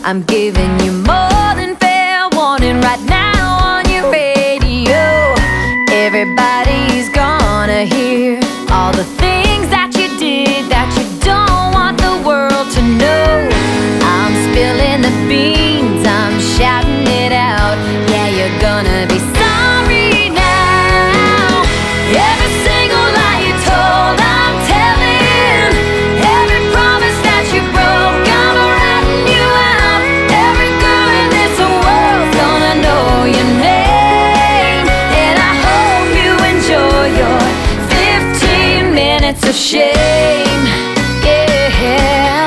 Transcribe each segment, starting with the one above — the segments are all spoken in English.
I'm giving you more than fair warning right now on your radio. Everybody's gonna hear all the things that you did that you don't want the world to know. I'm spilling the beans, I'm shouting it out. Yeah, you're gonna be sorry now. Every single lie you told, I'm telling. Every promise that you broke, I'm ratting you out. Every girl in this world's gonna know your name. And I hope you enjoy your 15 minutes of shame. Yeah.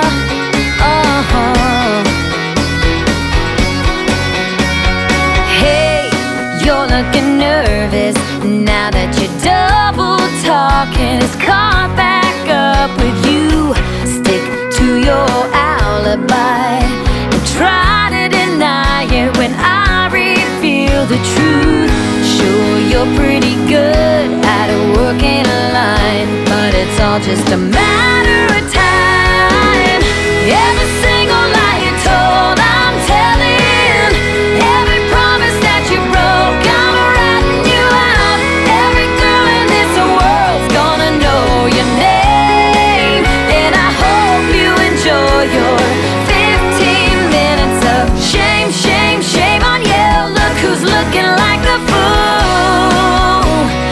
Hey, you're looking nervous now that you're double talking. It's caught back up with you. Stick to your alibi and try to deny it when I reveal the truth. Sure, you're pretty good at working a line, but it's all just a matter of time. Every single lie you told, I'm telling. Every promise that you broke, I'm ratting you out. Every girl in this world's gonna know your name. And I hope you enjoy your 15 minutes of shame, shame, shame on you. Look who's looking like the fool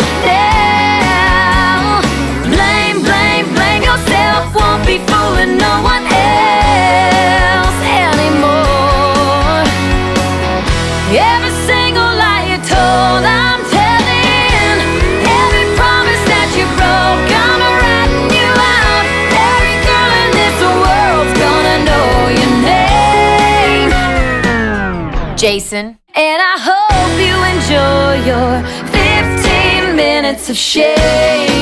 now. Blame, blame, blame yourself. Won't be fooling no one else anymore. Every single lie you told, I'm telling. Every promise that you broke, I'm ratting you out. Every girl in this world's gonna know your name, Jason. And I hope you enjoy your 15 minutes of shame.